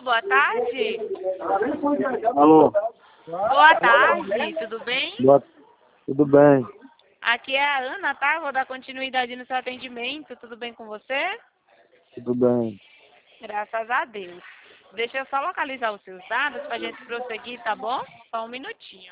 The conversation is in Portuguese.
boa tarde. Alô? Boa tarde, tudo bem? Tudo bem? Aqui é a Ana, tá? Vou dar continuidade no seu atendimento. Tudo bem com você? Tudo bem. Graças a Deus. Deixa eu só localizar os seus dados pra gente prosseguir, tá bom? Só um minutinho.